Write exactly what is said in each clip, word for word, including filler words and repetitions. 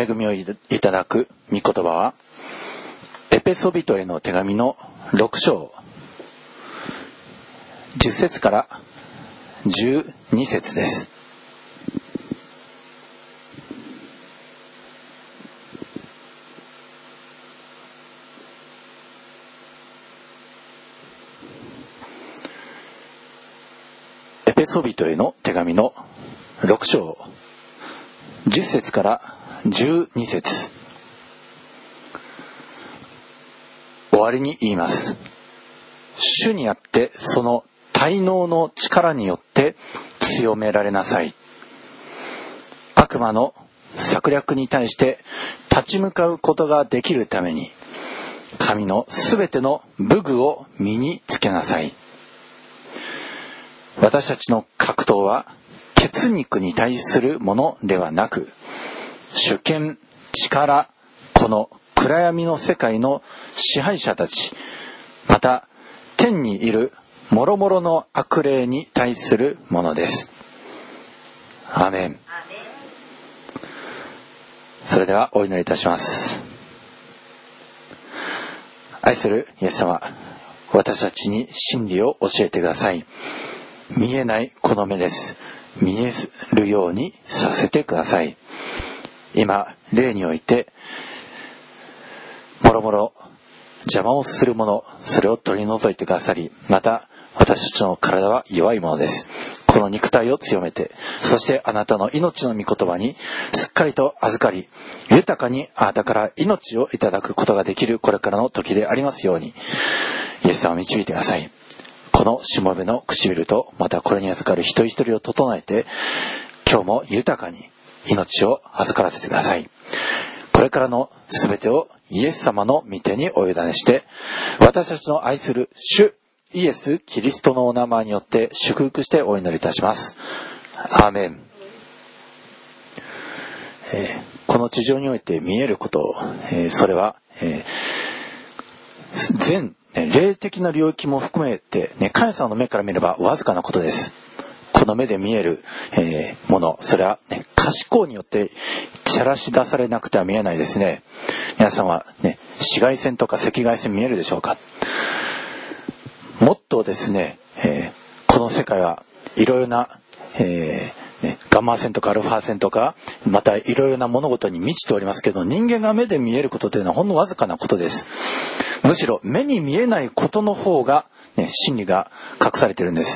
恵みをいただく御言葉はエペソビトへの手紙のろく章じゅっ節からじゅうに節です。エペソビトへの手紙のろく章じゅっ節からじゅうに節。終わりに言います。主にあってその大能の力によって強められなさい。悪魔の策略に対して立ち向かうことができるために神のすべての武具を身につけなさい。私たちの格闘は血肉に対するものではなく、主権、力、この暗闇の世界の支配者たち、また天にいる諸々の悪霊に対するものです。アーメン。それではお祈りいたします。愛するイエス様、私たちに真理を教えてください。見えないこの目です。見えるようにさせてください。今霊においてもろもろ邪魔をするもの、それを取り除いてくださり、また私たちの体は弱いものです。この肉体を強めて、そしてあなたの命の御言葉にすっかりと預かり、豊かにあなたから命をいただくことができるこれからの時でありますように、イエス様を導いてください。このしもべの唇と、またこれに預かる一人一人を整えて、今日も豊かに命を預からせてください。これからのすべてをイエス様の御手にお委ねして、私たちの愛する主イエス・キリストのお名前によって祝福してお祈りいたします。アーメン。えー、この地上において見えること、えー、それは、えー、全ね、霊的な領域も含めて、ね、神様の目から見ればわずかなことです。この目で見える、えー、もの、それは、ね、可視光によって照らし出されなくては見えないですね。皆さんは、ね、紫外線とか赤外線見えるでしょうか。もっとですね、えー、この世界はいろいろな、えーね、ガンマ線とかアルファ線とか、またいろいろな物事に満ちておりますけど、人間が目で見えることというのはほんのわずかなことです。むしろ目に見えないことの方が、ね、真理が隠されているんです。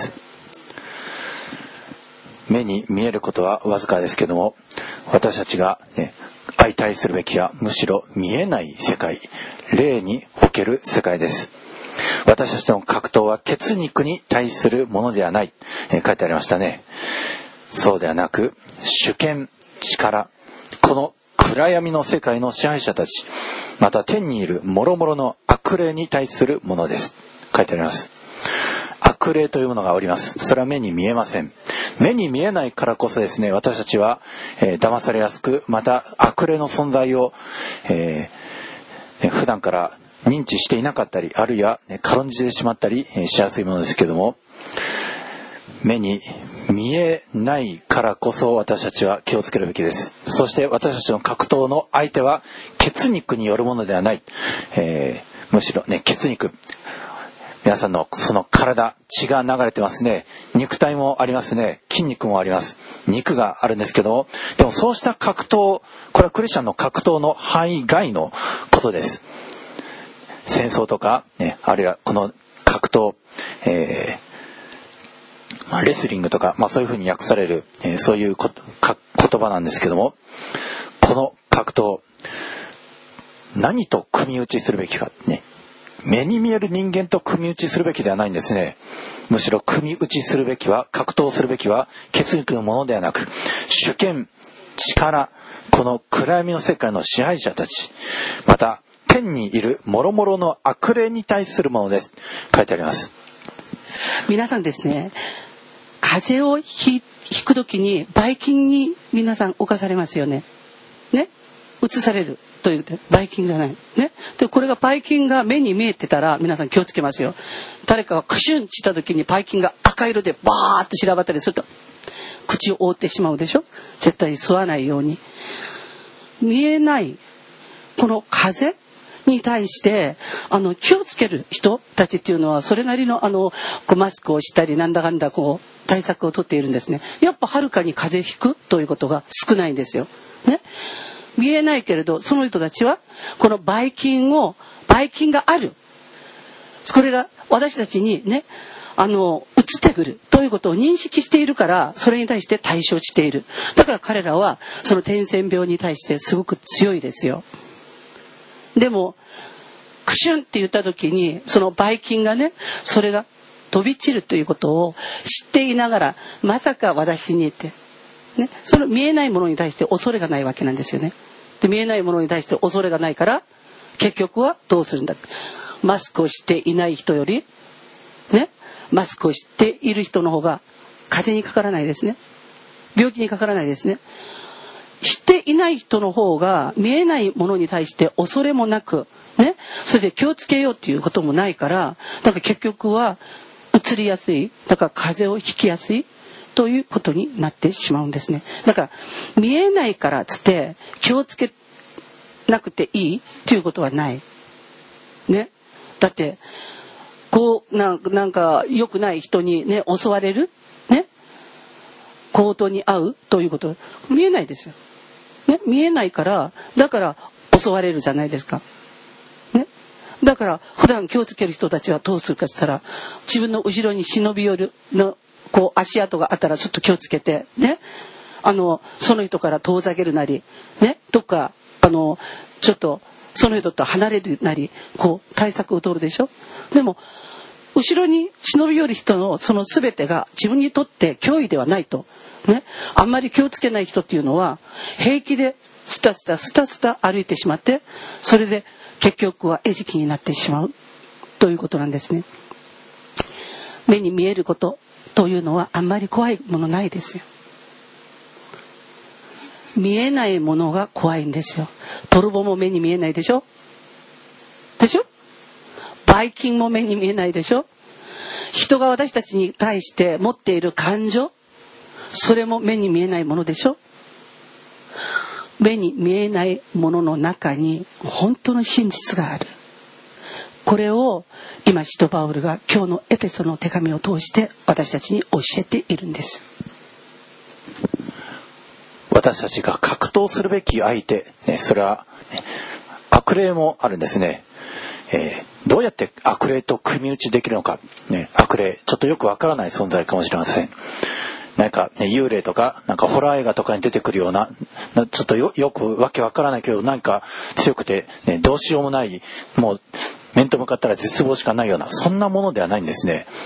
目に見えることはわずかですけども、私たちが、ね、相対するべきはむしろ見えない世界、霊における世界です。私たちの格闘は血肉に対するものではない、えー、書いてありましたね。そうではなく、主権、力、この暗闇の世界の支配者たち、また天にいる諸々の悪霊に対するものです。書いてあります。悪霊というものがおります。それは目に見えません。目に見えないからこそですね、私たちは、えー、騙されやすく、また悪霊の存在を、えー、普段から認知していなかったり、あるいは、ね、軽んじてしまったり、えー、しやすいものですけども、目に見えないからこそ私たちは気をつけるべきです。そして私たちの格闘の相手は血肉によるものではない、えー、むしろね、血肉、皆さんのその体、血が流れてますね。肉体もありますね。筋肉もあります。肉があるんですけども、でもそうした格闘、これはクリスチャンの格闘の範囲外のことです。戦争とか、ね、あるいはこの格闘、えーまあ、レスリングとか、まあ、そういうふうに訳される、えー、そういうこか言葉なんですけども、この格闘、何と組み打ちするべきか、ね、目に見える人間と組み打ちするべきではないんですね。むしろ組み打ちするべきは、格闘するべきは血肉のものではなく、主権、力、この暗闇の世界の支配者たち、また天にいる諸々の悪霊に対するものです。書いてあります。 皆さんですね、風邪をひひくときにばい菌に皆さん侵されますよね。ね、移されるというばい菌じゃないね。でこれがばい菌が目に見えてたら皆さん気をつけますよ。誰かがクシュンしたときにばい菌が赤色でバーッと散らばったりすると口を覆ってしまうでしょ。絶対に吸わないように。 見えないこの風に対してあの気をつける人たちっていうのはそれなりのあのこうマスクをしたりなんだかんだこう対策をとっているんですね。やっぱはるかに風邪ひくということが少ないんですよ、ね、見えないけれどその人たちはこのばい菌をばい菌がある、これが私たちにねあの移ってくるということを認識しているからそれに対して対処している。だから彼らはその伝染病に対してすごく強いですよ。でもクシュンって言った時にそのばい菌がねそれが飛び散るということを知っていながらまさか私にって、ね、その見えないものに対して恐れがないわけなんですよね。で見えないものに対して恐れがないから結局はどうするんだ、マスクをしていない人よりねマスクをしている人の方が風邪にかからないですね、病気にかからないですね。していない人の方が見えないものに対して恐れもなくね、それで気をつけようっていうこともないから、だから結局は移りやすい、だから風邪をひきやすいということになってしまうんですね。だから見えないからつって気をつけなくていいということはないね。だってこうなんか、なんか良くない人にね襲われるね強盗に遭うということ見えないですよ、ね、見えないからだから襲われるじゃないですか、ね、だから普段気をつける人たちはどうするかって言ったら自分の後ろに忍び寄るのこう足跡があったらちょっと気をつけてね、あのその人から遠ざけるなりねとかあのちょっとその人と離れるなりこう対策を取るでしょ。でも後ろに忍び寄る人のその全てが自分にとって脅威ではないと、ね、あんまり気をつけない人っていうのは平気でスタスタスタスタ歩いてしまってそれで結局は餌食になってしまうということなんですね。目に見えることというのはあんまり怖いものないですよ。見えないものが怖いんですよ。泥棒も目に見えないでしょでしょ、ばい菌も目に見えないでしょ。人が私たちに対して持っている感情、それも目に見えないものでしょ。目に見えないものの中に本当の真実がある。これを今使徒パウルが今日のエペソの手紙を通して私たちに教えているんです。 私たちが格闘するべき相手、ね、それは、ね、悪霊もあるんですね。えー、どうやって悪霊と組み打ちできるのか、ね、悪霊ちょっとよくわからない存在かもしれません。なんか、ね、幽霊とかなんかホラー映画とかに出てくるような、ちょっと よ, よくわけわからないけどなんか強くて、ね、どうしようもない、もう面と向かったら絶望しかないようなそんなものではないんですね。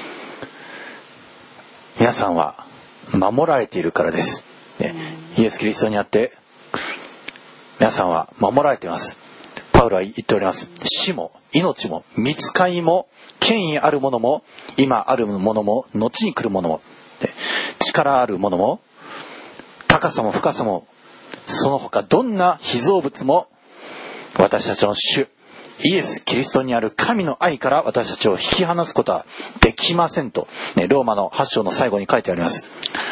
皆さんは守られているからです、ね、イエス・キリストにあって皆さんは守られています。パウロは言っております。死も命も御使いも権威あるものも今あるものも後に来るものも力あるものも高さも深さもその他どんな被造物も私たちの主イエス・キリストにある神の愛から私たちを引き離すことはできませんと、ね、ローマのはち章の最後に書いてあります。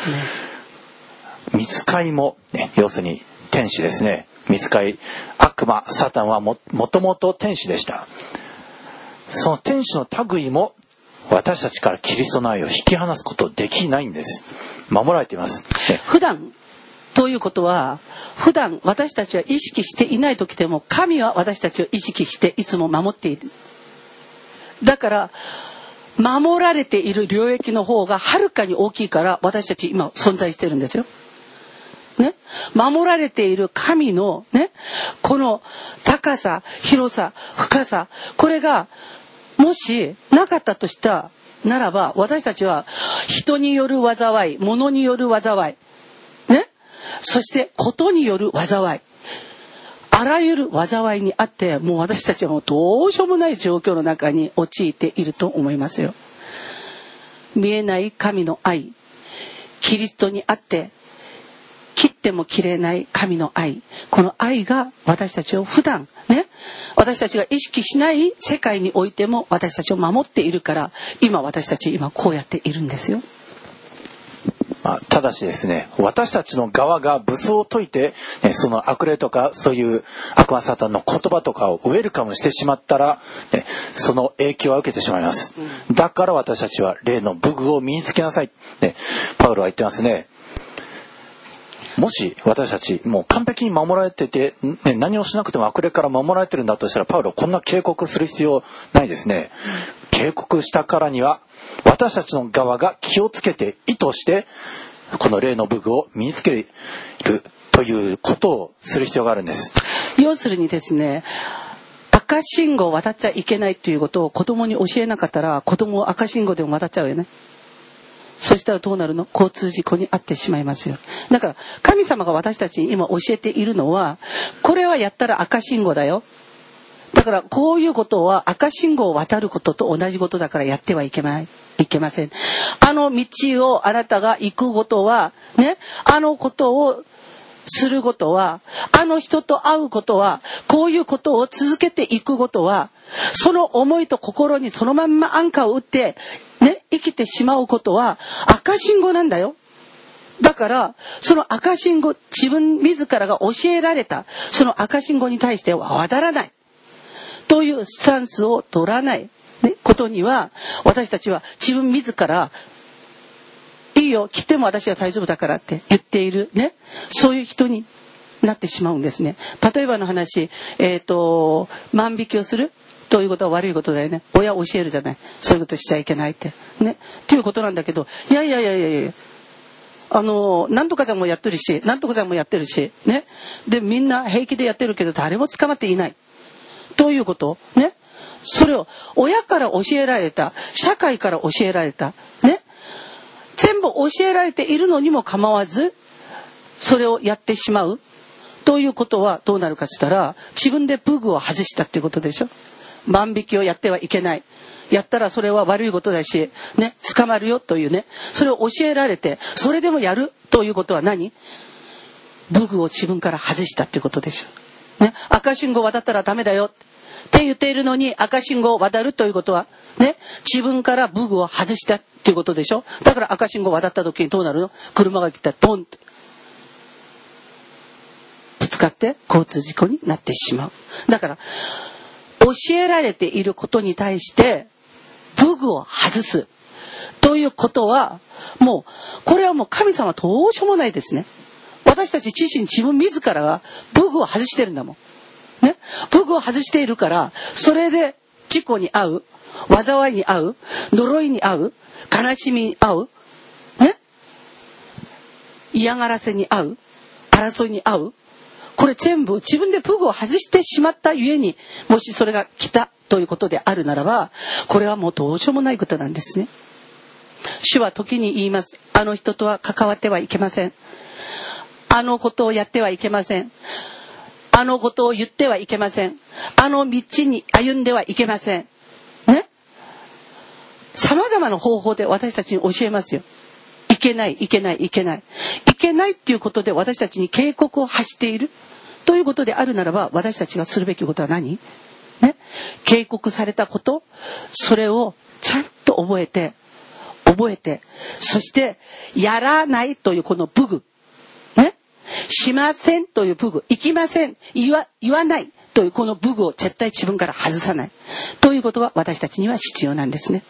御使いも、ね、要するに天使ですね。御使い悪魔サタンは も, もともと天使でした。その天使の類も私たちからキリストの愛を引き離すことできないんです。守られています、ね、 普段ということは普段私たちは意識していない時でも神は私たちを意識していつも守っている。だから守られている領域の方がはるかに大きいから私たち今存在してるんですよ、ね、守られている神の、ね、この高さ広さ深さ、これがもしなかったとしたならば私たちは人による災い、物による災い、ね、そしてことによる災い、あらゆる災いにあってもう私たちはもうどうしようもない状況の中に陥っていると思いますよ。見えない神の愛、キリストにあって切っても切れない神の愛、この愛が私たちを普段ね、私たちが意識しない世界においても私たちを守っているから今私たち今こうやっているんですよ。 まあ、ただしですね、私たちの側が武装を解いて、ね、その悪霊とかそういう悪魔サタンの言葉とかをウェルカムしてしまったら、ね、その影響は受けてしまいます。だから私たちは霊の武具を身につけなさい、ね、パウロは言ってますね。もし私たちもう完璧に守られてて、ね、何をしなくても悪霊から守られてるんだとしたら、パウロはこんな警告する必要ないですね。警告したからには私たちの側が気をつけて意図してこの霊の武具を身につけるということをする必要があるんです。 要するにですね、赤信号を渡っちゃいけないということを子供に教えなかったら、子供を赤信号でも渡っちゃうよね。そしたらどうなるの？交通事故に遭ってしまいますよ。だから神様が私たちに今教えているのは、これはやったら赤信号だよ。だからこういうことは赤信号を渡ることと同じことだからやってはいけない、いけません。あの道をあなたが行くことはね、あのことをすることは、あの人と会うことは、こういうことを続けていくことは、その思いと心にそのまんまアンカーを打ってね、生きてしまうことは赤信号なんだよ。だからその赤信号、自分自らが教えられたその赤信号に対しては渡らないというスタンスを取らない、ね、ことには、私たちは自分自らいいよ、来ても私は大丈夫だからって言っているね、そういう人になってしまうんですね。例えばの話、えっと万引きをするということは悪いことだよね。親教えるじゃない、そういうことしちゃいけないってね、っていうことなんだけど、いやいやいやいやいや、あのなんとかちゃんもやってるし、なんとかちゃんもやってるしね、でみんな平気でやってるけど誰も捕まっていないということね。それを親から教えられた、社会から教えられたね、全部教えられているのにも構わずそれをやってしまうということはどうなるかとしたら、自分で武具を外したっていうことでしょ。万引きをやってはいけない、やったらそれは悪いことだしね、捕まるよというね、それを教えられてそれでもやるということは何？武具を自分から外したっていうことでしょ、ね、赤信号渡ったらダメだよって言っているのに、赤信号を渡るということはね、自分から武具を外したっていうことでしょ。だから赤信号を渡った時にどうなるの？車が来たらドンとぶつかって交通事故になってしまう。だから教えられていることに対して武具を外すということは、もうこれはもう神様どうしようもないですね。私たち自身、自分自らが武具を外してるんだもんね。武具を外しているから、それで事故に遭う、災いに遭う、呪いに遭う、悲しみに遭うね、嫌がらせに遭う、争いに遭う、これ全部自分で武具を外してしまったゆえに、もしそれが来たということであるならば、これはもうどうしようもないことなんですね。主は時に言います。あの人とは関わってはいけません。あのことをやってはいけません。あのことを言ってはいけません。あの道に歩んではいけませんね。様々な方法で私たちに教えますよ。いけない、いけない、いけない。いけないっていうことで私たちに警告を発しているということであるならば、私たちがするべきことは何？ね、警告されたこと、それをちゃんと覚えて、覚えて、そしてやらないというこの武具、ね、しませんという武具、行きません、言わ、言わないというこの武具を絶対自分から外さないということが私たちには必要なんですね。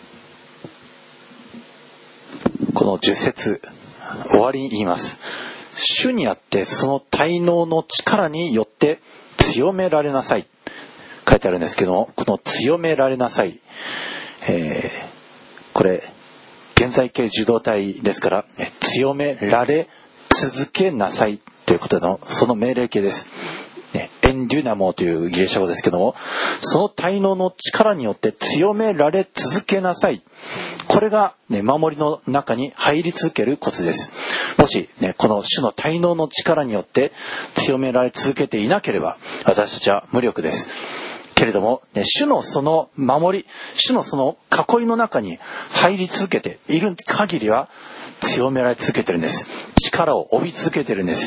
このじゅっ節終わりに言います。主にあってその滞納の力によって強められなさい、書いてあるんですけども、この強められなさい、えー、これ現在形受動体ですから、ね、強められ続けなさいということのその命令形です、ね、エンデュナモというギリシャ語ですけども、その滞納の力によって強められ続けなさい、これが、ね、守りの中に入り続けるコツです。もし、ね、この主の滞納の力によって強められ続けていなければ私たちは無力ですけれども、ね、主のその守り、主のその囲いの中に入り続けている限りは強められ続けてるんです。力を帯び続けてるんです。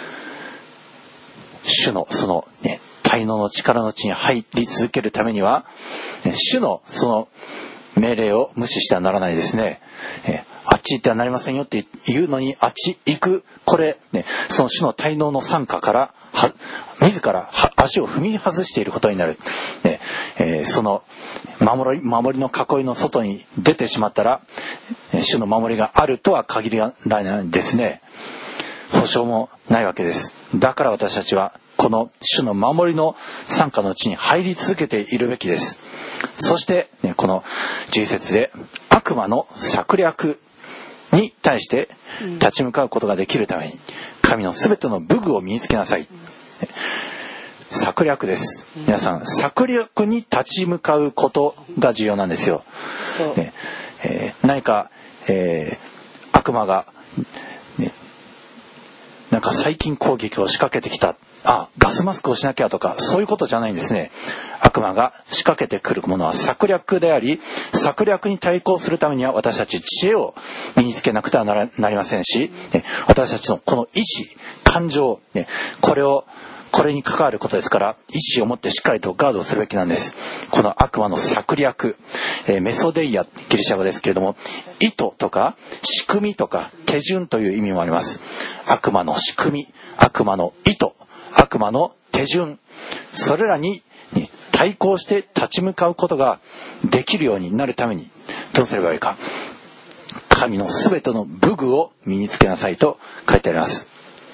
主のその、ね、滞納の力のうちに入り続けるためには、ね、主のその命令を無視してはならないですね。えっち行ってはなりませんよって言うのにあっち行く、これね、その主の滞納の傘下からは自ら足を踏み外していることになる、ねえー、その守り、守りの囲いの外に出てしまったら主の守りがあるとは限らないですね。保証もないわけです。だから私たちはこの主の守りの傘下のうちに入り続けているべきです。そして、ね、このじゅういち節で悪魔の策略に対して立ち向かうことができるために神のすべての武具を身につけなさい。策略です。皆さん、策略に立ち向かうことが重要なんですよ。ねえー、何か、えー、悪魔が、ね、なんか最近攻撃を仕掛けてきた、あ、ガスマスクをしなきゃとか、そういうことじゃないんですね。悪魔が仕掛けてくるものは策略であり、策略に対抗するためには私たち知恵を身につけなくてはなら、なりませんし、ね、私たちのこの意志、感情、ね、これをこれに関わることですから、意志を持ってしっかりとガードをするべきなんです。この悪魔の策略、えー、メソデイア、ギリシャ語ですけれども、意図とか仕組みとか手順という意味もあります。悪魔の仕組み、悪魔の意図、悪魔の手順、それらに対抗して立ち向かうことができるようになるためにどうすればいいか。神のすべての武具を身につけなさいと書いてあります。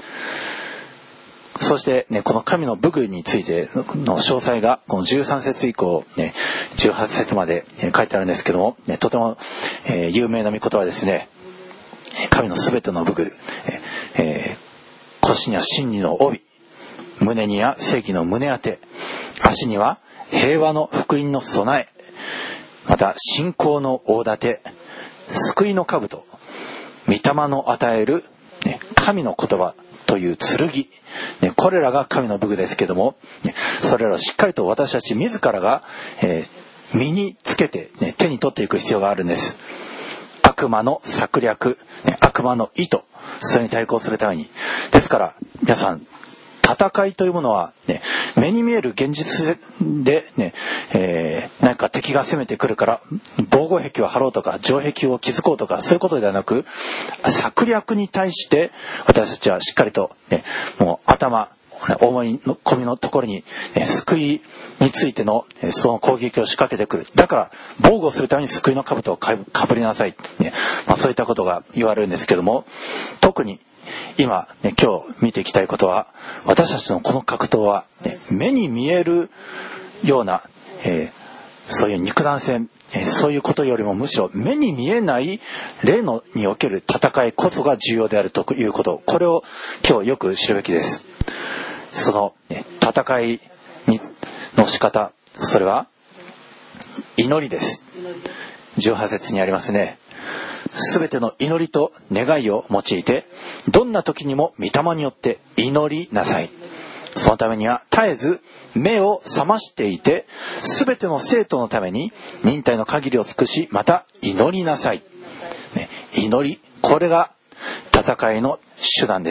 そしてね、この神の武具についての詳細がこのじゅうさん節以降、ね、じゅうはち節まで書いてあるんですけども、ね、とても、えー、有名な御言葉ですね。神のすべての武具、えー、腰には真理の帯、胸には正義の胸当て、足には平和の福音の備え、また信仰の大盾、救いの兜、御霊の与える、ね、神の言葉という剣、ね、これらが神の武具ですけども、ね、それらをしっかりと私たち自らが、えー、身につけて、ね、手に取っていく必要があるんです。悪魔の策略、ね、悪魔の意図、それに対抗するために。ですから皆さん、戦いというものは、ね、目に見える現実で、ねえー、何か敵が攻めてくるから防護壁を張ろうとか城壁を築こうとかそういうことではなく、策略に対して私たちはしっかりと、ね、もう頭思い込みのところに、ね、救いについてのその攻撃を仕掛けてくる。だから防護するために救いの兜をかぶりなさい、ねまあ、そういったことが言われるんですけども、特に今、ね、今日見ていきたいことは、私たちのこの格闘は、ね、目に見えるような、えー、そういう肉弾戦、えー、そういうことよりもむしろ目に見えない霊のにおける戦いこそが重要であるということ、これを今日よく知るべきです。その、ね、戦いにの仕方、それは祈りです。じゅうはち節にありますね。すべての祈りと願いを用いて、どんな時にも御霊によって祈りなさい。そのためには絶えず目を覚ましていて、すべての生徒のために忍耐の限りを尽くし、また祈りなさい、ね、祈り、これが戦いの手段です。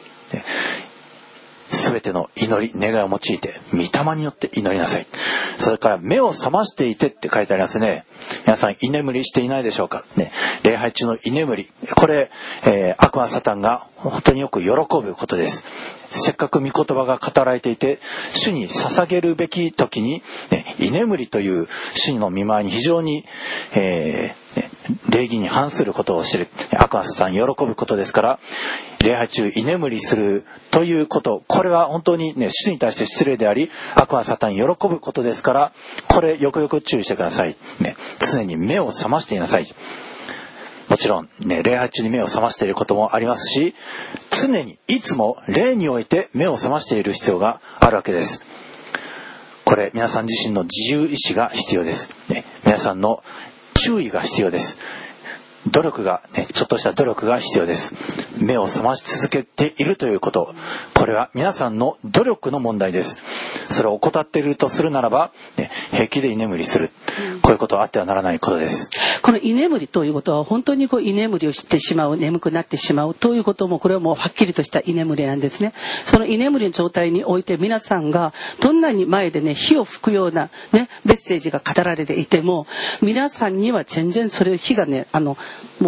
すべての祈り、願いを用いて御霊によって祈りなさい。それから目を覚ましていてって書いてありますね。皆さん居眠りしていないでしょうか、ね、礼拝中の居眠り、これ、えー、悪魔サタンが本当によく喜ぶことです。せっかく御言葉が語られていて主に捧げるべき時に、ね、居眠りという主の御前に非常に、えーね、礼儀に反することをしている悪魔サタン喜ぶことですから、礼拝中居眠りするということ、これは本当に、ね、主に対して失礼であり、悪魔サタン喜ぶことですから、これよくよく注意してください、ね、常に目を覚ましていなさい。もちろん、ね、礼拝中に目を覚ましていることもありますし、常にいつも霊において目を覚ましている必要があるわけです。これ皆さん自身の自由意志が必要です、ね、皆さんの注意が必要です。努力が、ね、ちょっとした努力が必要です。目を覚まし続けているということ、これは皆さんの努力の問題です。それを怠っているとするならば、ね、平気で居眠りする、こういうことはあってはならないことです。 この居眠りということは本当にこう居眠りをしてしまう、眠くなってしまうということも、これはもうはっきりとした居眠りなんですね。その居眠りの状態において皆さんがどんなに前でね火を吹くような、ね、メッセージが語られていても、皆さんには全然それ火がねあのもう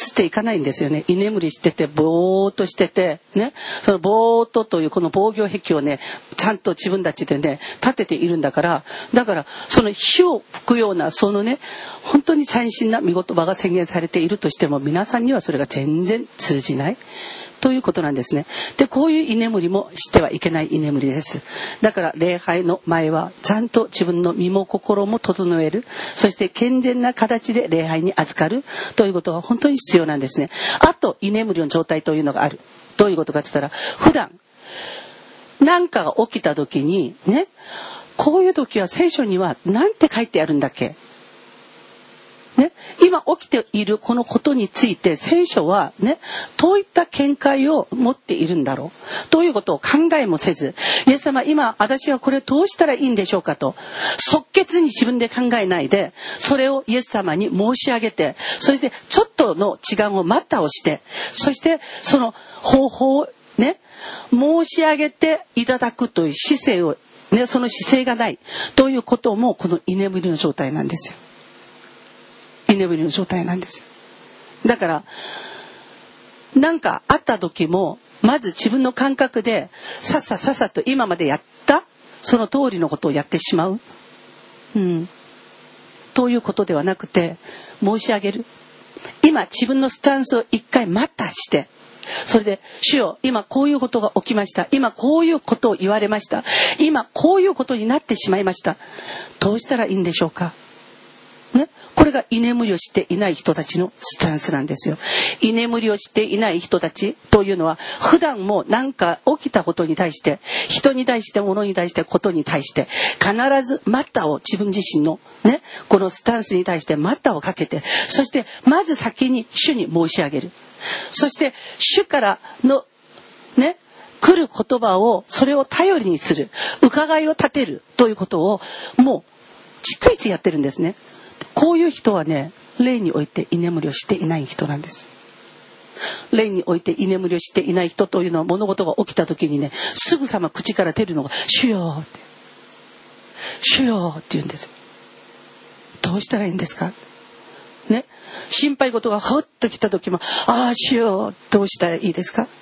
っていかないんですよね。居眠りしててぼーっとしててね、そのぼーっとというこの防御壁をねちゃんと自分たちでね立てているんだから、だからその火を吹くようなそのね本当に斬新な御言葉が宣言されているとしても、皆さんにはそれが全然通じないということなんですね。で、こういう居眠りもしてはいけない居眠りです。だから礼拝の前はちゃんと自分の身も心も整える、そして健全な形で礼拝に預かるということが本当に必要なんですね。あと居眠りの状態というのがある。どういうことかって言ったら、普段何かが起きた時にね、こういう時は聖書には何て書いてあるんだっけね、今起きているこのことについて聖書はねどういった見解を持っているんだろうということを考えもせず、イエス様今私はこれどうしたらいいんでしょうかと即決に自分で考えないで、それをイエス様に申し上げて、そしてちょっとの時間を待ったをして、そしてその方法をね申し上げていただくという姿勢をね、その姿勢がないということもこの居眠りの状態なんですよ。居眠りの状態なんですよ。だから何かあった時もまず自分の感覚でさっささっさと今までやったその通りのことをやってしまう、うん、ということではなくて、申し上げる、今自分のスタンスを一回待ったして、それで主よ今こういうことが起きました、今こういうことを言われました、今こういうことになってしまいました、どうしたらいいんでしょうかね、これが居眠りをしていない人たちのスタンスなんですよ。居眠りをしていない人たちというのは普段も何か起きたことに対して、人に対して物に対してことに対して必ず待ったを自分自身のねこのスタンスに対して待ったをかけて、そしてまず先に主に申し上げる、そして主からのね来る言葉をそれを頼りにする、伺いを立てるということをもう逐一やってるんですね。こういう人はね霊において居眠りをしていない人なんです。霊において居眠りをしていない人というのは、物事が起きた時にねすぐさま口から出るのが主よって主よって言うんですよ。どうしたらいいんですかね、心配事がほっと来た時もああ主よどうしたらいいですか、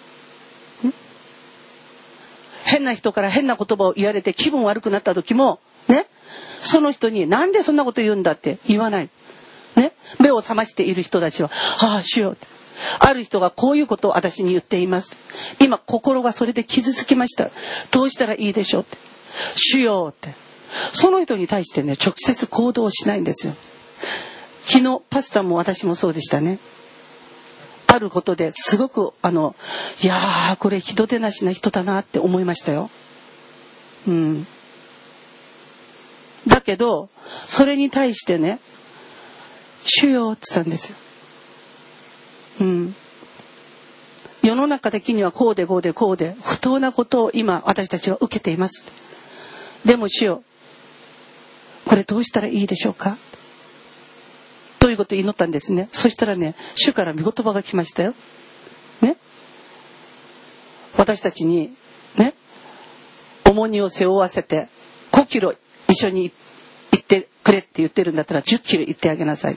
変な人から変な言葉を言われて気分悪くなった時もね、その人になんでそんなこと言うんだって言わない、ね、目を覚ましている人たちはああ主よ、ある人がこういうことを私に言っています、今心がそれで傷つきました、どうしたらいいでしょうって主よって、その人に対してね直接行動をしないんですよ。昨日パスタも私もそうでしたね。あることですごくあのいやーこれ人でなしな人だなって思いましたよ。うん。だけどそれに対してね主よって言ったんですよ。うん。世の中的にはこうでこうでこうで不当なことを今私たちは受けています。でも主よこれどうしたらいいでしょうかということを祈ったんですね。そしたらね主から御言葉が来ましたよ。ね。私たちにね重荷を背負わせてごキロ一緒に行ってくれって言ってるんだったらじゅっキロ行ってあげなさいって。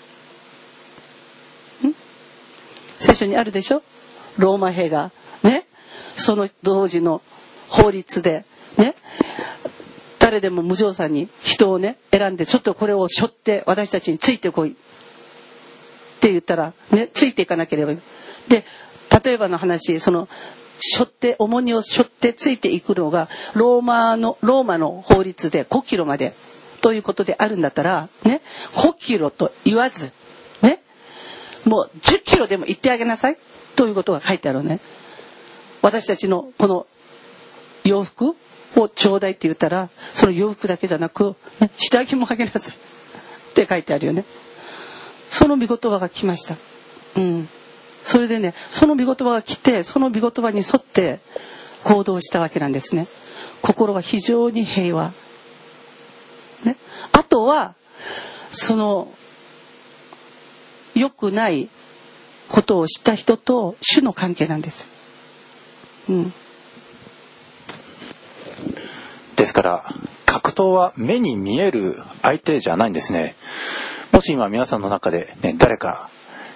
ん聖書にあるでしょ、ローマ兵がねその同時の法律でね誰でも無常さんに人をね選んでちょっとこれを背負って私たちについてこいって言ったらねついていかなければいい。で例えばの話、その背負って重荷を背負ってついていくのがローマのローマの法律でごキロまでということであるんだったらねごキロと言わずねもうじゅっキロでも行ってあげなさいということが書いてあるね。私たちのこの洋服をちょうだいって言ったらその洋服だけじゃなく、ね、下着もあげなさいって書いてあるよね。その御言葉が来ました。うん。それでねその御言葉が来てその御言葉に沿って行動したわけなんですね。心が非常に平和、ね、あとはその良くないことをした人と主の関係なんです。うん。 ですから格闘は目に見える相手じゃないんですね。もし今皆さんの中で、ね、誰か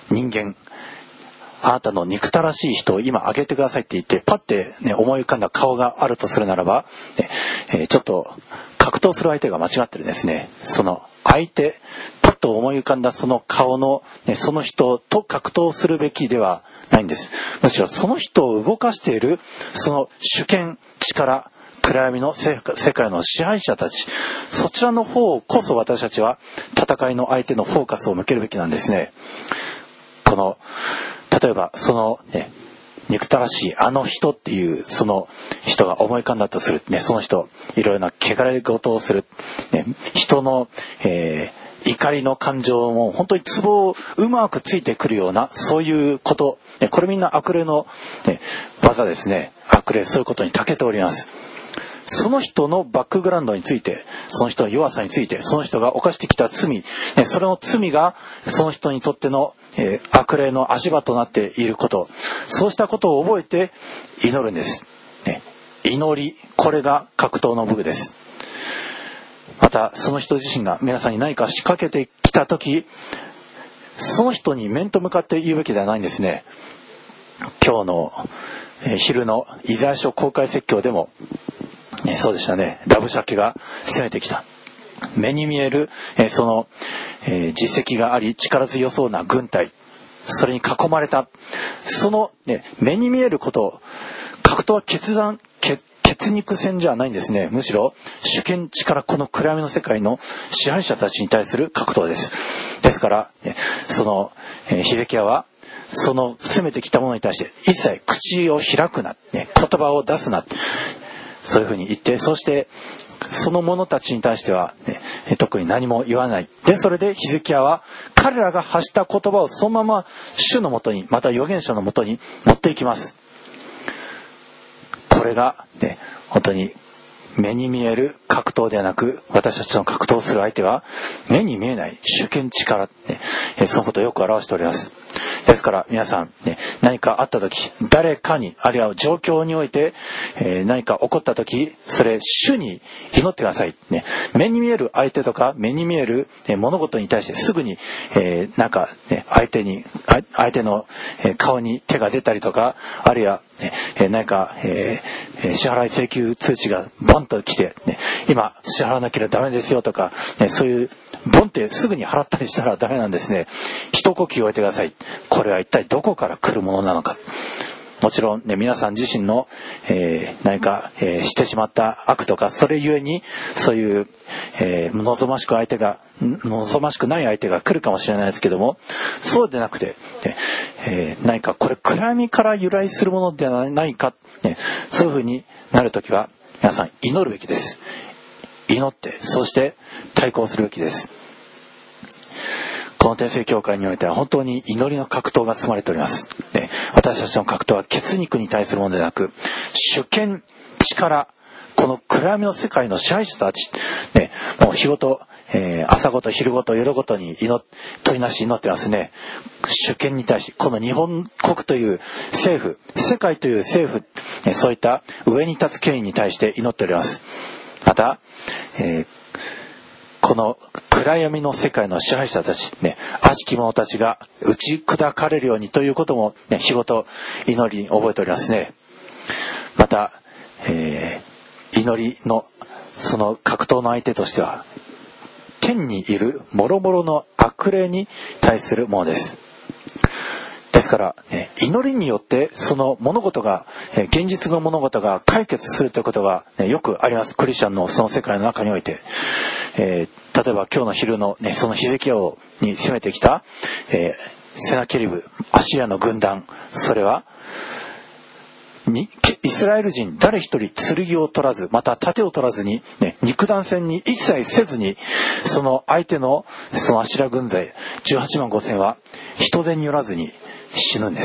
人間、あなたの憎たらしい人を今挙げてくださいって言ってパッて、ね、思い浮かんだ顔があるとするならば、ねえー、ちょっと格闘する相手が間違ってるんですね。その相手、パッと思い浮かんだその顔の、ね、その人と格闘するべきではないんです。むしろその人を動かしているその主権、力、暗闇の世界の支配者たち、そちらの方こそ私たちは戦いの相手のフォーカスを向けるべきなんですね。この例えばその、ね、憎たらしいあの人っていうその人が思い浮かんだとする、ね、その人いろいろな汚れ事をする、ね、人の、えー、怒りの感情も本当にツボをうまくついてくるようなそういうこと、ね、これみんな悪霊の、ね、技ですね。悪霊、そういうことに長けております。その人のバックグラウンドについて、その人の弱さについて、その人が犯してきた罪、それの罪がその人にとっての、えー、悪霊の足場となっていること、そうしたことを覚えて祈るんです、ね、祈り、これが格闘の武具です。またその人自身が皆さんに何か仕掛けてきたとき、その人に面と向かって言うべきではないんですね。今日の、えー、昼のイザヤ書公開説教でもね、そうでしたね。ラブシャケが攻めてきた。目に見える、えー、その、えー、実績があり力強そうな軍隊、それに囲まれたその、ね、目に見えること、格闘は決断、決、血肉戦じゃないんですね。むしろ主権、力、この暗闇の世界の支配者たちに対する格闘です。ですから、ね、その、えー、ヒゼキヤはその攻めてきたものに対して一切口を開くな、ね、言葉を出すな、そういうふうに言って、そしてその者たちに対しては、ね、特に何も言わない。でそれでヒゼキヤは彼らが発した言葉をそのまま主のもとに、また預言者のもとに持っていきます。これが、ね、本当に目に見える格闘ではなく、私たちの格闘する相手は目に見えない主権、力、ね、そのことをよく表しております。ですから皆さん、ね、何かあった時、誰かに、あるいは状況において、えー、何か起こった時、それ主に祈ってください、ね、目に見える相手とか目に見える、えー、物事に対してすぐに、えー、なんか、ね、相手に相手の、えー、顔に手が出たりとか、あるいは、ねえー、何か、えー、支払い請求通知がボンと来て、ね、今支払わなければダメですよとか、ね、そういうボンってすぐに払ったりしたらダメなんですね。一呼吸置いてください。これは一体どこから来るものなのか。もちろんね、皆さん自身の、えー、何か、えー、してしまった悪とか、それゆえにそういう、えー、望ましく相手が望ましくない相手が来るかもしれないですけども、そうでなくて、ねえー、何かこれ暗闇から由来するものではないか、ね、そういうふうになるときは皆さん祈るべきです。祈って、そして対抗するべきです。この天聖教会においては本当に祈りの格闘が積まれております。で、私たちの格闘は血肉に対するものではなく、主権、力、この暗闇の世界の支配者たち、ね、もう日ごと、えー、朝ごと昼ごと夜ごとに祈っ問いなし祈ってますね。主権に対し、この日本国という政府、世界という政府、ね、そういった上に立つ権威に対して祈っております。また、えー、この暗闇の世界の支配者たち、ね、悪しき者たちが打ち砕かれるようにということも、ね、日ごと祈りに覚えておりますね。また、えー、祈りのその格闘の相手としては天にいる諸々の悪霊に対するものです。ですから、ね、祈りによってその物事が、えー、現実の物事が解決するということが、ね、よくあります。クリスチャンのその世界の中において、えー、例えば今日の昼の、ね、そのヒゼキヤ王に攻めてきた、えー、セナケリブ、アッシリアの軍団、それはにイスラエル人誰一人剣を取らず、また盾を取らずに、ね、肉弾戦に一切せずに、その相手のそのアシラ軍勢じゅうはちまんごせんは人手によらずに死ぬんです。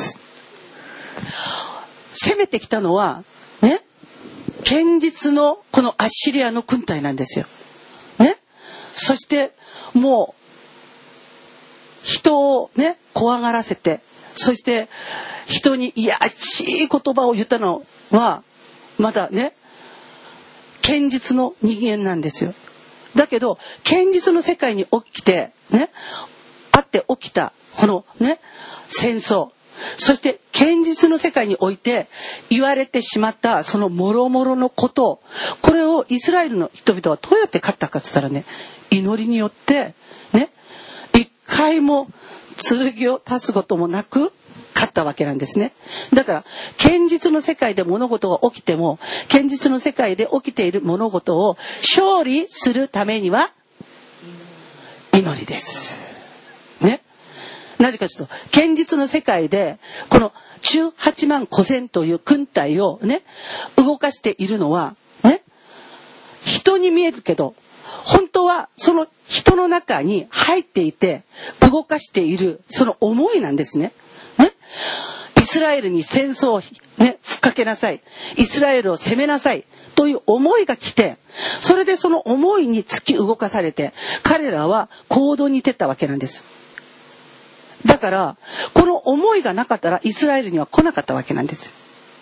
攻めてきたのはね、現実のこのアッシリアの軍隊なんですよ。ね、そしてもう人をね怖がらせて、そして人にいやらしい言葉を言ったのはまだね現実の人間なんですよ。だけど現実の世界に起きてね、あって起きたこのね戦争、そして現実の世界において言われてしまったその諸々のこと、これをイスラエルの人々はどうやって勝ったかって言ったらね、祈りによってね、一回も剣を立つこともなく勝ったわけなんですね。だから現実の世界で物事が起きても、現実の世界で起きている物事を勝利するためには祈りですね。なぜかというと、現実の世界でこのじゅうはちまんごせんという軍隊をね動かしているのはね、人に見えるけど本当はその人の中に入っていて動かしているその思いなんですね。ね、イスラエルに戦争をねふっかけなさい、イスラエルを攻めなさいという思いが来て、それでその思いに突き動かされて彼らは行動に出たわけなんです。だからこの思いがなかったらイスラエルには来なかったわけなんです。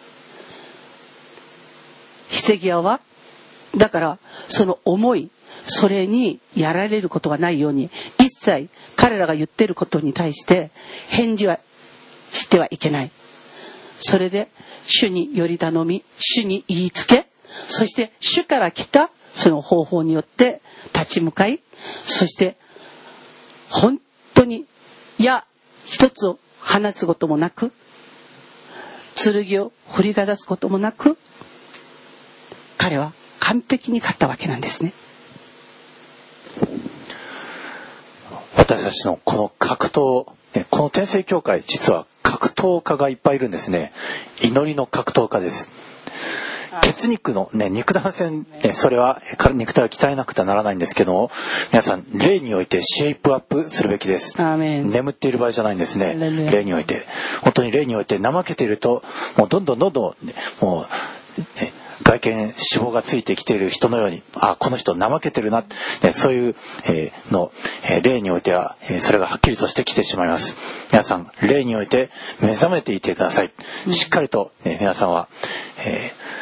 ヒゼキヤはだからその思い、それにやられることがないように、一切彼らが言っていることに対して返事はしてはいけない。それで主により頼み、主に言いつけ、そして主から来たその方法によって立ち向かい、そして本当にいや一つを放つこともなく、剣を振りかざすこともなく、彼は完璧に勝ったわけなんですね。 私たちのこの格闘、この天聖教会、実は格闘家がいっぱいいるんですね。祈りの格闘家です。血肉の、ね、肉弾戦、それは肉体を鍛えなくてはならないんですけども、皆さん霊においてシェイプアップするべきです。眠っている場合じゃないんですね。霊において本当に霊において怠けていると、もうどんどんどんどん、ね、もう、ね、外見脂肪がついてきている人のように、あ、この人怠けてるな、ね、そういう、えー、の、えー、霊においては、えー、それがはっきりとしてきてしまいます。皆さん霊において目覚めていてください。しっかりと、ね、皆さんは、えー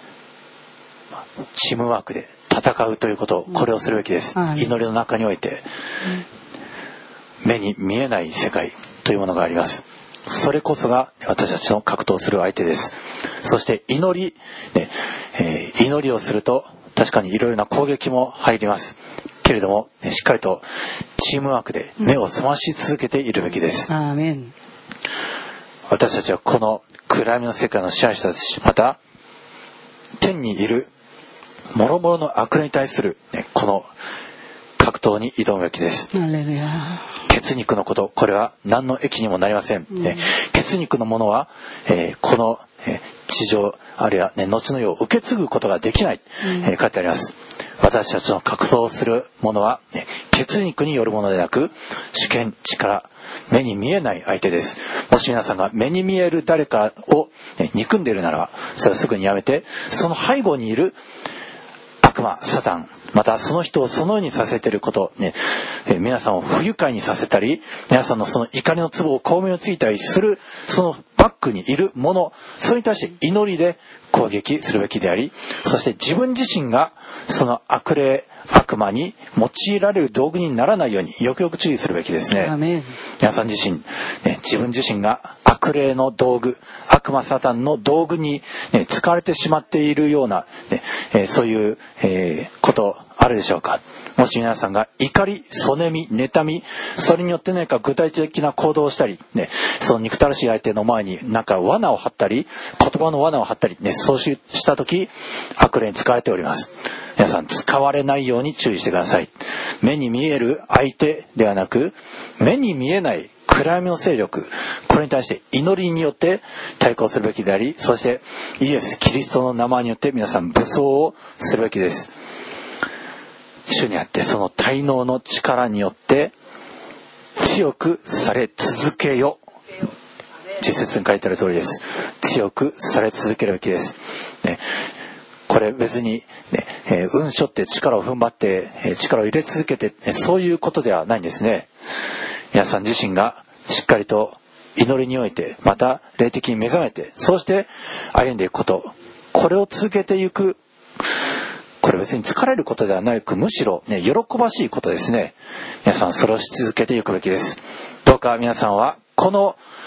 チームワークで戦うということ、これをするべきです。祈りの中において目に見えない世界というものがあります。それこそが私たちの格闘する相手です。そして祈り、ねえー、祈りをすると確かにいろいろな攻撃も入りますけれども、ね、しっかりとチームワークで目を覚まし続けているべきです。 アーメン。 私たちはこの暗闇の世界の支配者たち、また天にいる諸々の悪に対する、ね、この格闘に挑むべきです。血肉のこと、これは何の益にもなりません、うんね、血肉のものは、えー、この、えー、地上あるいは、ね、後の世を受け継ぐことができない、うんえー、書いてあります。私たちの格闘するものは、ね、血肉によるものでなく主権、力、目に見えない相手です。もし皆さんが目に見える誰かを、ね、憎んでいるならば、それをすぐにやめて、その背後にいる悪魔、サタン、またその人をそのようにさせていること、ねえー、皆さんを不愉快にさせたり、皆さんのその怒りの壺を巧妙についたりする、そのバックにいるもの、それに対して祈りで攻撃するべきであり、そして自分自身がその悪霊、悪魔に用いられる道具にならないようによくよく注意するべきですね。皆さん自身、ね、自分自身が悪霊の道具、悪魔サタンの道具に、ね、使われてしまっているような、ねえー、そういう、えー、ことあるでしょうか。もし皆さんが怒り、そねみ、妬み、それによって何か具体的な行動をしたり、ね、その憎たらしい相手の前に何か罠を張ったり、言葉の罠を張ったり、ね、そうした時悪霊に使われております。皆さん使われないように注意してください。目に見える相手ではなく、目に見えない暗闇の勢力、これに対して祈りによって対抗するべきであり、そしてイエス・キリストの名前によって皆さん武装をするべきです。主にあってその大能の力によって強くされ続けよ。実説に書いてある通りです。強くされ続けるべきです、ね、これ別に、ねえー、運しょって力を踏ん張って、えー、力を入れ続けて、ね、そういうことではないんですね。皆さん自身がしっかりと祈りにおいて、また霊的に目覚めて、そうして歩んでいくこと、これを続けていく。これ別に疲れることではなく、むしろ、ね、喜ばしいことですね。皆さんそれをし続けていくべきです。どうか皆さんはこの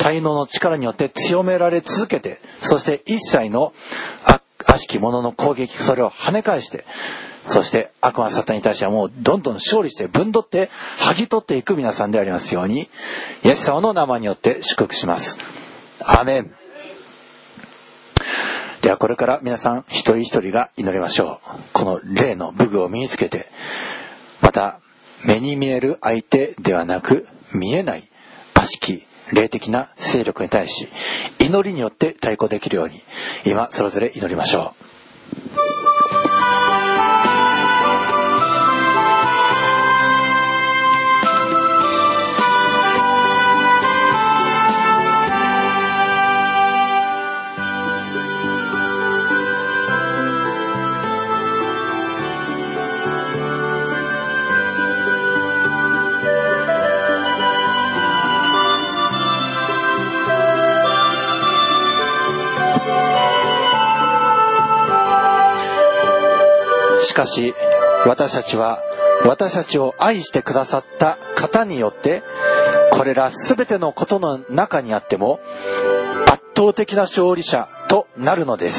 才能の力によって強められ続けて、そして一切の悪しき者の攻撃、それを跳ね返して、そして悪魔サタンに対してはもうどんどん勝利してぶんどって剥ぎ取っていく皆さんでありますように、イエス様の名前によって祝福します。アーメン。ではこれから皆さん一人一人が祈りましょう。この霊の武具を身につけて、また目に見える相手ではなく見えない悪しき霊的な勢力に対し祈りによって対抗できるように、今それぞれ祈りましょう。しかし私たちは私たちを愛してくださった方によって、これらすべてのことの中にあっても圧倒的な勝利者となるのです。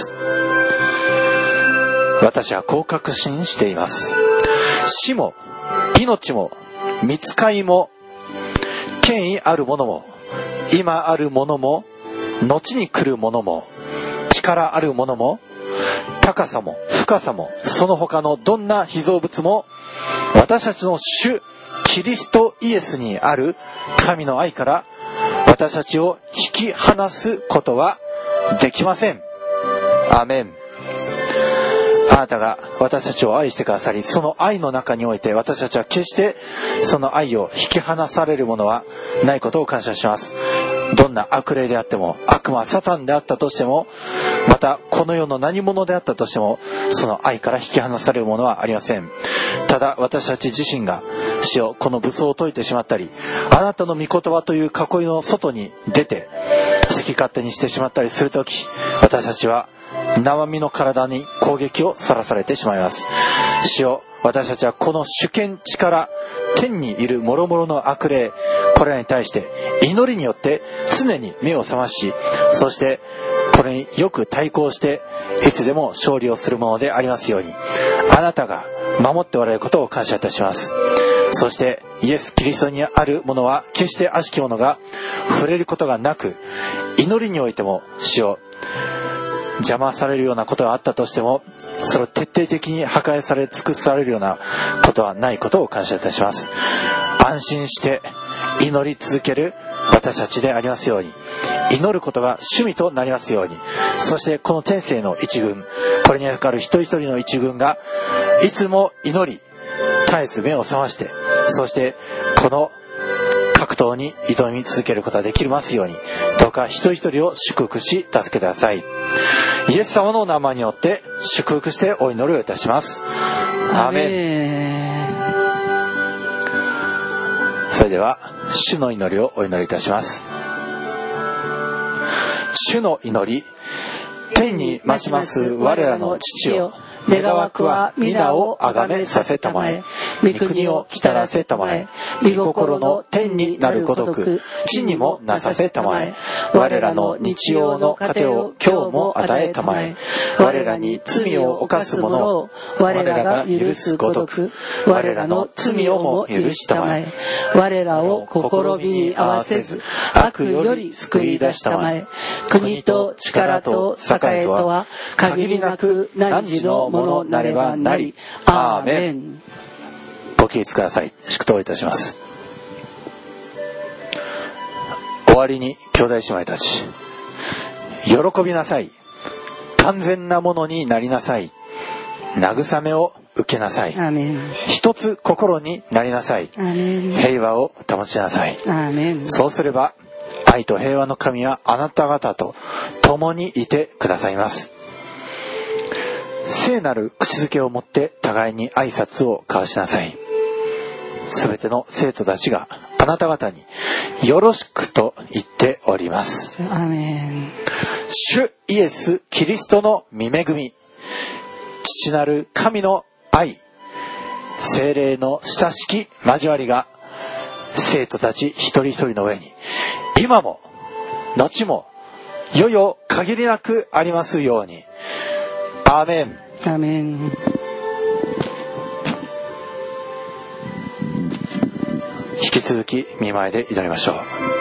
私はこう確信しています。死も命も御使いも権威あるものも今あるものも後に来るものも力あるものも高さも深さもその他のどんな被造物も私たちの主キリストイエスにある神の愛から私たちを引き離すことはできません。アーメン。あなたが私たちを愛してくださり、その愛の中において私たちは決してその愛を引き離されるものはないことを感謝します。どんな悪霊であっても、悪魔サタンであったとしても、またこの世の何者であったとしても、その愛から引き離されるものはありません。ただ私たち自身が主よこの武装を解いてしまったり、あなたの御言葉という囲いの外に出て好き勝手にしてしまったりするとき、私たちは生身の体に攻撃をさらされてしまいます。主よ、私たちはこの主権力、天にいる諸々の悪霊、これらに対して祈りによって常に目を覚まし、そしてこれによく対抗していつでも勝利をするものでありますように、あなたが守っておられることを感謝いたします。そしてイエス・キリストにあるものは決して悪しきものが触れることがなく、祈りにおいても主を邪魔されるようなことがあったとしても、それを徹底的に破壊され尽くされるようなことはないことを感謝いたします。安心して祈り続ける私たちでありますように、祈ることが趣味となりますように、そしてこの天性の一軍、これにかかる一人一人の一軍がいつも祈り絶えず目を覚まして、そしてこの格闘に挑み続けることができますように、どうか一人一人を祝福し助けてください。イエス様の名前によって祝福してお祈りをいたします。アーメン。それでは主の祈りをお祈りいたします。主の祈り。天に増します我らの父よ、願わくは皆をあがめさせたまえ、御国を来たらせたまえ、御心の天になるごとく地にもなさせたまえ、我らの日曜の糧を今日も与えたまえ、我らに罪を犯す者を我らが許すごとく我らの罪をも許したまえ、 我らを試みに合わせず悪より救い出したまえ、国と力と栄えとは限りなく汝のものなればなり。アーメン。 ご起立ください。祝祷いたします。終わりに兄弟姉妹たち、喜びなさい。完全なものになりなさい。慰めを受けなさい。 アーメン。 一つ心になりなさい。 アーメン。 平和を保ちなさい。 アーメン。 そうすれば愛と平和の神はあなた方と共にいてくださいます。聖なる口づけを持って互いに挨拶を交わしなさい。すべての生徒たちがあなた方によろしくと言っております。 アーメン。 主イエス・キリストの御恵み、父なる神の愛、聖霊の親しき交わりが生徒たち一人一人の上に今も後もいよいよ限りなくありますように。アーメン。 アーメン。 引き続き見舞いで祈りましょう。